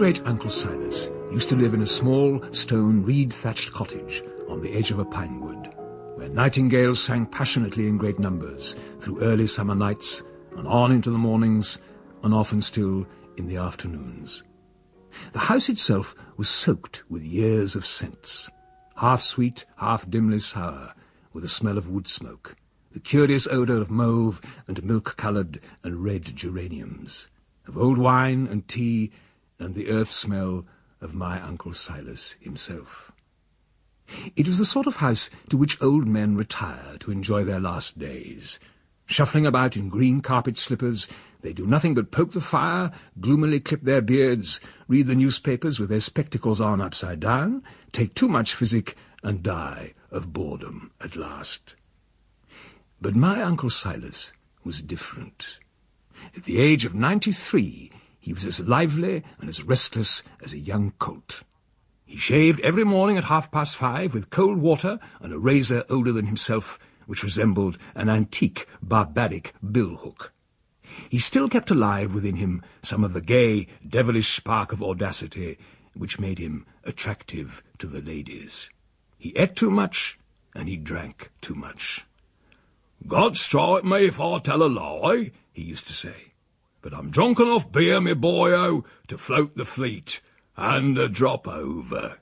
great-great-uncle Silas used to live in a small stone reed-thatched cottage on the edge of a pine wood, where nightingales sang passionately in great numbers through early summer nights and on into the mornings, and often still in the afternoons. The house itself was soaked with years of scents, half sweet, half dimly sour, with a smell of wood smoke, the curious odour of mauve and milk-coloured and red geraniums, of old wine and tea, and the earth smell of my Uncle Silas himself. It was the sort of house to which old men retire to enjoy their last days. Shuffling about in green carpet slippers, they do nothing but poke the fire, gloomily clip their beards, read the newspapers with their spectacles on upside down, take too much physic, and die of boredom at last. But my Uncle Silas was different. At the age of 93, he was as lively and as restless as a young colt. He shaved every morning at 5:30 with cold water and a razor older than himself, which resembled an antique, barbaric billhook. He still kept alive within him some of the gay, devilish spark of audacity which made him attractive to the ladies. He ate too much, and he drank too much. "God strike me if I tell a lie," he used to say, "but I'm drunk enough beer, me boyo, to float the fleet, and a drop over."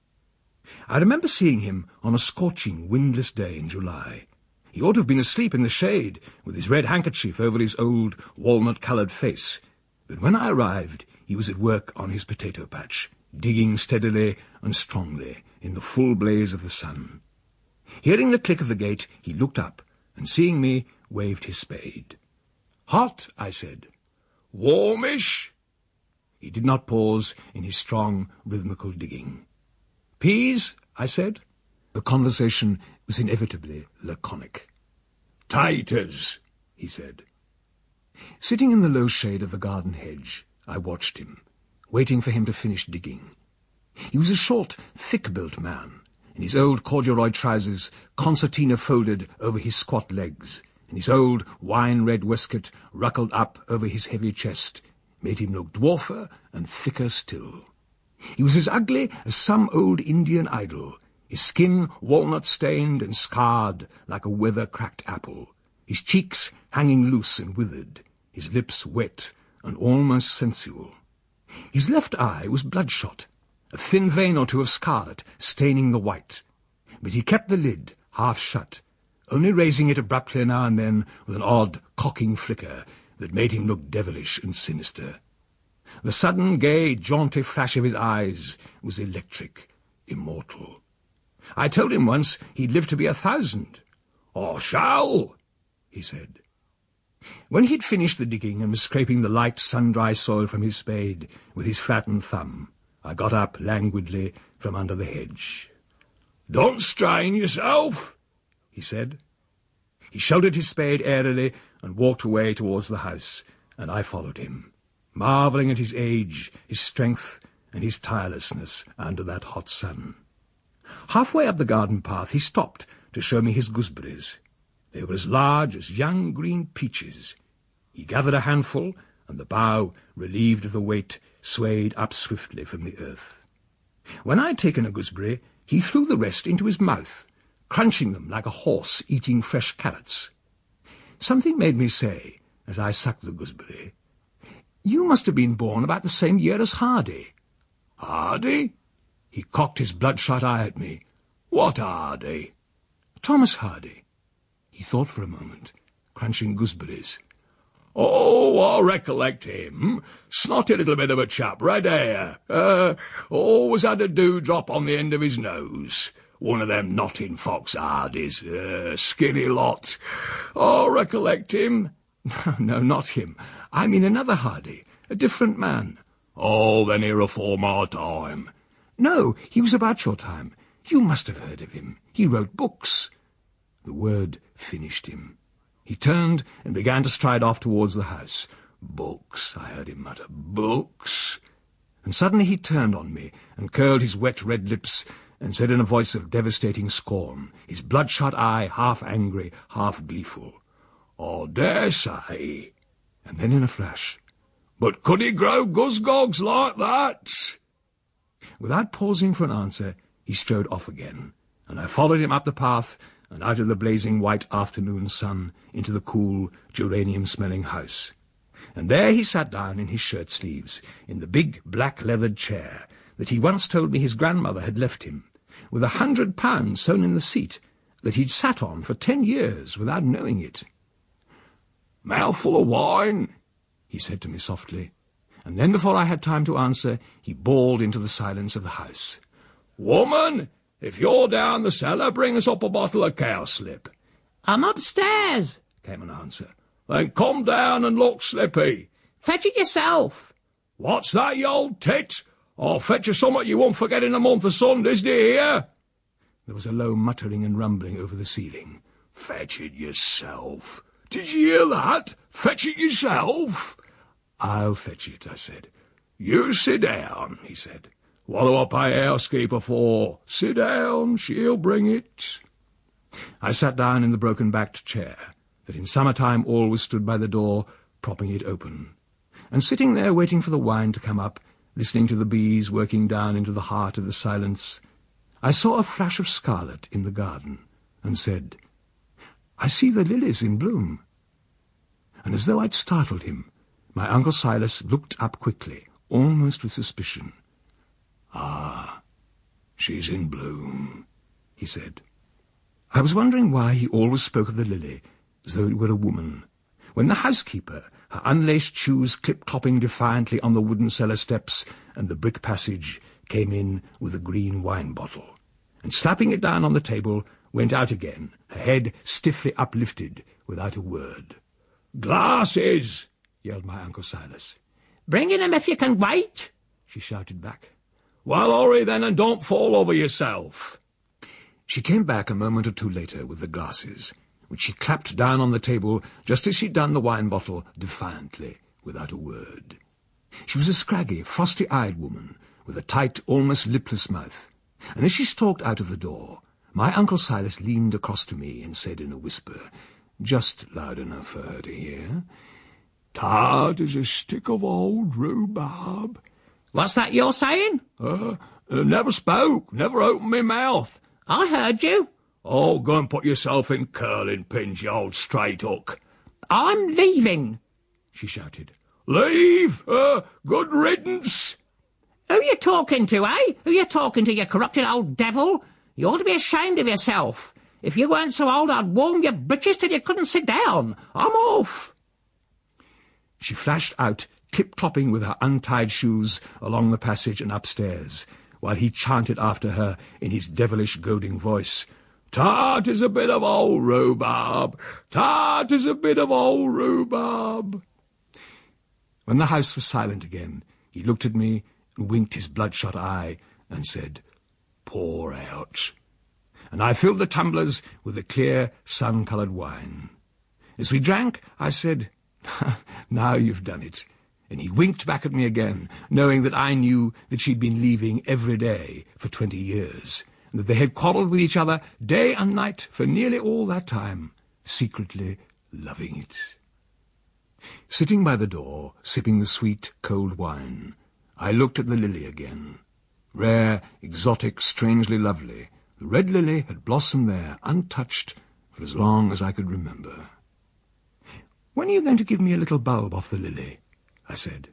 I remember seeing him on a scorching, windless day in July. He ought to have been asleep in the shade, with his red handkerchief over his old, walnut-coloured face. But when I arrived, he was at work on his potato patch, digging steadily and strongly in the full blaze of the sun. Hearing the click of the gate, he looked up, and seeing me, waved his spade. "Hot," I said. "Warmish?" He did not pause in his strong, rhythmical digging. "Peas?" I said. The conversation was inevitably laconic. "Taters," he said. Sitting in the low shade of the garden hedge, I watched him, waiting for him to finish digging. He was a short, thick-built man, in his old corduroy trousers, concertina folded over his squat legs, and his old wine-red waistcoat ruckled up over his heavy chest, made him look dwarfer and thicker still. He was as ugly as some old Indian idol, his skin walnut-stained and scarred like a weather-cracked apple, his cheeks hanging loose and withered, his lips wet and almost sensual. His left eye was bloodshot, a thin vein or two of scarlet staining the white, but he kept the lid half shut, only raising it abruptly now and then with an odd cocking flicker that made him look devilish and sinister. The sudden, gay, jaunty flash of his eyes was electric, immortal. I told him once he'd live to be 1,000. "I shall," he said. When he'd finished the digging and was scraping the light, sun-dry soil from his spade with his flattened thumb, I got up languidly from under the hedge. "Don't strain yourself," he said. He shouldered his spade airily and walked away towards the house, and I followed him, marvelling at his age, his strength, and his tirelessness under that hot sun. Halfway up the garden path he stopped to show me his gooseberries. They were as large as young green peaches. He gathered a handful, and the bough, relieved of the weight, swayed up swiftly from the earth. When I had taken a gooseberry, he threw the rest into his mouth, crunching them like a horse eating fresh carrots. Something made me say, as I sucked the gooseberry, "You must have been born about the same year as Hardy." "Hardy?" He cocked his bloodshot eye at me. "What Hardy?" "Thomas Hardy." He thought for a moment, crunching gooseberries. "Oh, I recollect him. Snotty little bit of a chap, red hair. Always had a dewdrop on the end of his nose. One of them Notting Fox Hardys, skinny lot. I recollect him." No, not him. I mean another Hardy, a different man." "Oh, then here afore my time." "No, he was about your time. You must have heard of him. He wrote books." The word finished him. He turned and began to stride off towards the house. "Books," I heard him mutter, "books." And suddenly he turned on me and curled his wet red lips and said in a voice of devastating scorn, his bloodshot eye half angry, half gleeful, "I dare say." And then in a flash, But could he grow guzgogs like that? Without pausing for an answer, he strode off again, and I followed him up the path and out of the blazing white afternoon sun into the cool, geranium-smelling house. And there he sat down in his shirt-sleeves, in the big black-leathered chair that he once told me his grandmother had left him, with £100 sewn in the seat that he'd sat on for 10 years without knowing it. "Mouthful of wine," he said to me softly, and then before I had time to answer, he bawled into the silence of the house, "Woman, if you're down the cellar, bring us up a bottle of cowslip." "I'm upstairs," came an answer. "Then come down and look slippy." "Fetch it yourself." "What's that, you old tit? I'll fetch you somewhat you won't forget in a month of Sundays, do you hear?" There was a low muttering and rumbling over the ceiling. "Fetch it yourself. Did you hear that? Fetch it yourself." "I'll fetch it," I said. "You sit down," he said. "What do I pay housekeeper for? Sit down, she'll bring it." I sat down in the broken-backed chair that in summer-time always stood by the door, propping it open. And sitting there waiting for the wine to come up, listening to the bees working down into the heart of the silence, I saw a flash of scarlet in the garden, and said, "I see the lilies in bloom." And as though I'd startled him, my Uncle Silas looked up quickly, almost with suspicion. "Ah, she's in bloom," he said. I was wondering why he always spoke of the lily as though it were a woman, when the housekeeper, her unlaced shoes clip-clopping defiantly on the wooden cellar steps and the brick passage, came in with a green wine bottle, and slapping it down on the table, went out again, her head stiffly uplifted, without a word. "Glasses!" yelled my Uncle Silas. "Bring in 'em if you can wait," she shouted back. "Well, hurry then, and don't fall over yourself." She came back a moment or two later with the glasses, which she clapped down on the table just as she'd done the wine bottle, defiantly, without a word. She was a scraggy, frosty-eyed woman, with a tight, almost lipless mouth, and as she stalked out of the door, my Uncle Silas leaned across to me and said in a whisper, just loud enough for her to hear, "Tart as a stick of old rhubarb." "What's that you're saying?" Never spoke, never opened my mouth." "I heard you." "Oh, go and put yourself in curling pins, you old straight hook." "I'm leaving," she shouted. "Leave? Good riddance." "Who you talking to, eh? Who you talking to, you corrupted old devil? You ought to be ashamed of yourself. If you weren't so old, I'd warm your britches till you couldn't sit down. I'm off." She flashed out, clip-clopping with her untied shoes along the passage and upstairs, while he chanted after her in his devilish goading voice, "Tart is a bit of old rhubarb. Tart is a bit of old rhubarb." When the house was silent again, he looked at me and winked his bloodshot eye and said, "Pour out." And I filled the tumblers with the clear, sun-coloured wine. As we drank, I said, "Now you've done it." And he winked back at me again, knowing that I knew that she'd been leaving every day for 20 years, and that they had quarrelled with each other day and night for nearly all that time, secretly loving it. Sitting by the door, sipping the sweet, cold wine, I looked at the lily again. Rare, exotic, strangely lovely, the red lily had blossomed there, untouched, for as long as I could remember. "When are you going to give me a little bulb off the lily?" I said.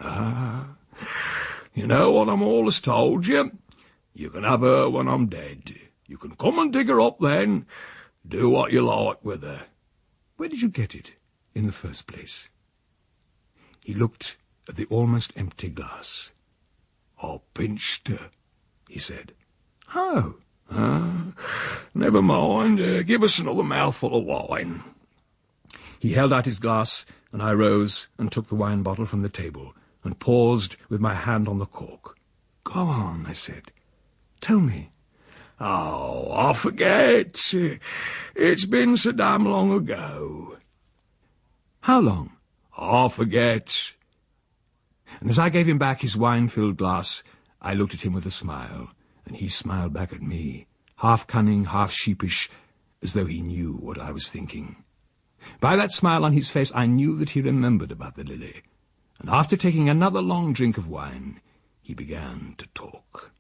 You know what I'm always told you? You can have her when I'm dead. You can come and dig her up then. Do what you like with her." "Where did you get it, in the first place?" He looked at the almost empty glass. "I pinched her," he said. "Oh." Never mind. Give us another mouthful of wine." He held out his glass, and I rose and took the wine bottle from the table and paused with my hand on the cork. "Go on," I said. "Tell me." "Oh, I forget. It's been so damn long ago." "How long?" "I forget." And as I gave him back his wine-filled glass, I looked at him with a smile, and he smiled back at me, half cunning, half sheepish, as though he knew what I was thinking. By that smile on his face I knew that he remembered about the lily, and after taking another long drink of wine, he began to talk.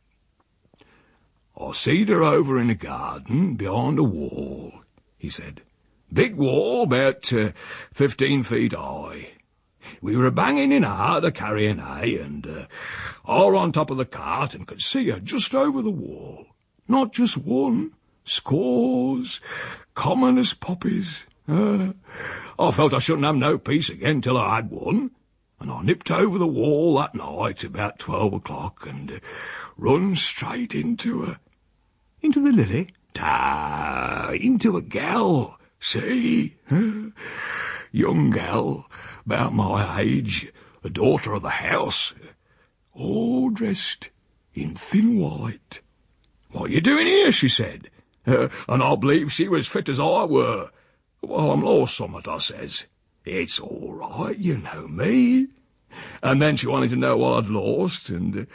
"I seed her over in the garden, behind a wall," he said. "Big wall, about 15 feet high. We were banging in hard a-carrying hay, and I were on top of the cart and could see her just over the wall. Not just one, scores, common as poppies. I felt I shouldn't have no peace again till I had one, and I nipped over the wall that night about 12 o'clock and run straight into her." "Into the Lily?" "Into a gal, see? Young gal, about my age, a daughter of the house, all dressed in thin white. 'What you doing here?' she said, and I believe she was fit as I were. 'Well, I'm lost summat,' I says. 'It's all right, you know me.' And then she wanted to know what I'd lost, and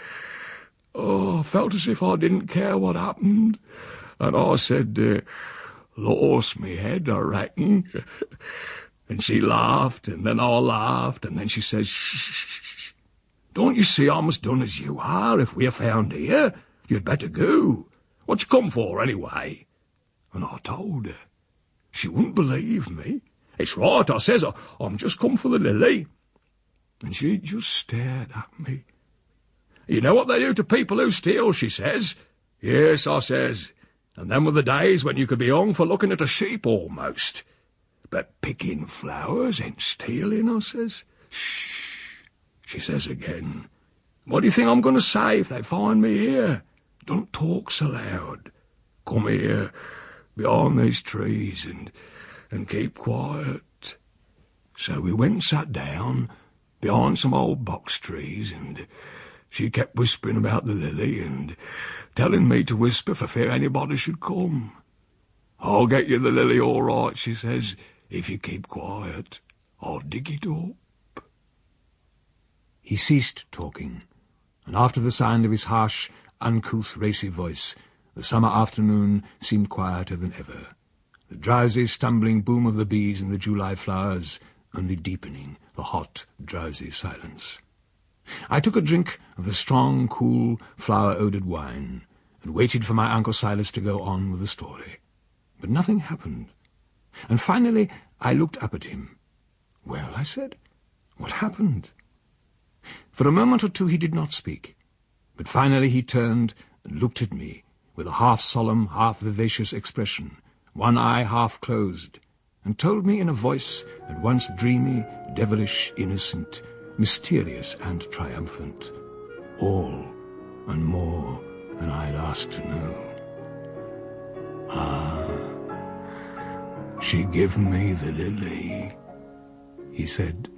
I felt as if I didn't care what happened, and I said, 'Lost me head, I reckon.' And she laughed, and then I laughed, and then she says, 'Shh, don't you see I'm as done as you are? If we're found here, you'd better go. What you come for, anyway?' And I told her. She wouldn't believe me. 'It's right,' I says, 'I'm just come for the Lily.' And she just stared at me. 'You know what they do to people who steal?' she says. 'Yes,' I says, 'and them were the days when you could be hung for looking at a sheep almost. But picking flowers ain't stealing,' I says. 'Shh,' she says again. 'What do you think I'm going to say if they find me here? Don't talk so loud. Come here, behind these trees, and keep quiet.' So we went and sat down behind some old box trees, and she kept whispering about the Lily and telling me to whisper for fear anybody should come. 'I'll get you the Lily all right,' she says, 'if you keep quiet. I'll dig it up.'" He ceased talking, and after the sound of his harsh, uncouth, racy voice, the summer afternoon seemed quieter than ever, the drowsy, stumbling boom of the bees in the July flowers only deepening the hot, drowsy silence. I took a drink of the strong, cool, flower-odored wine, and waited for my Uncle Silas to go on with the story. But nothing happened, and finally I looked up at him. "Well," I said, "what happened?" For a moment or two he did not speak, but finally he turned and looked at me with a half-solemn, half-vivacious expression, one eye half-closed, and told me in a voice at once dreamy, devilish, innocent, mysterious and triumphant, all and more than I had asked to know. "She give me the Lily," he said.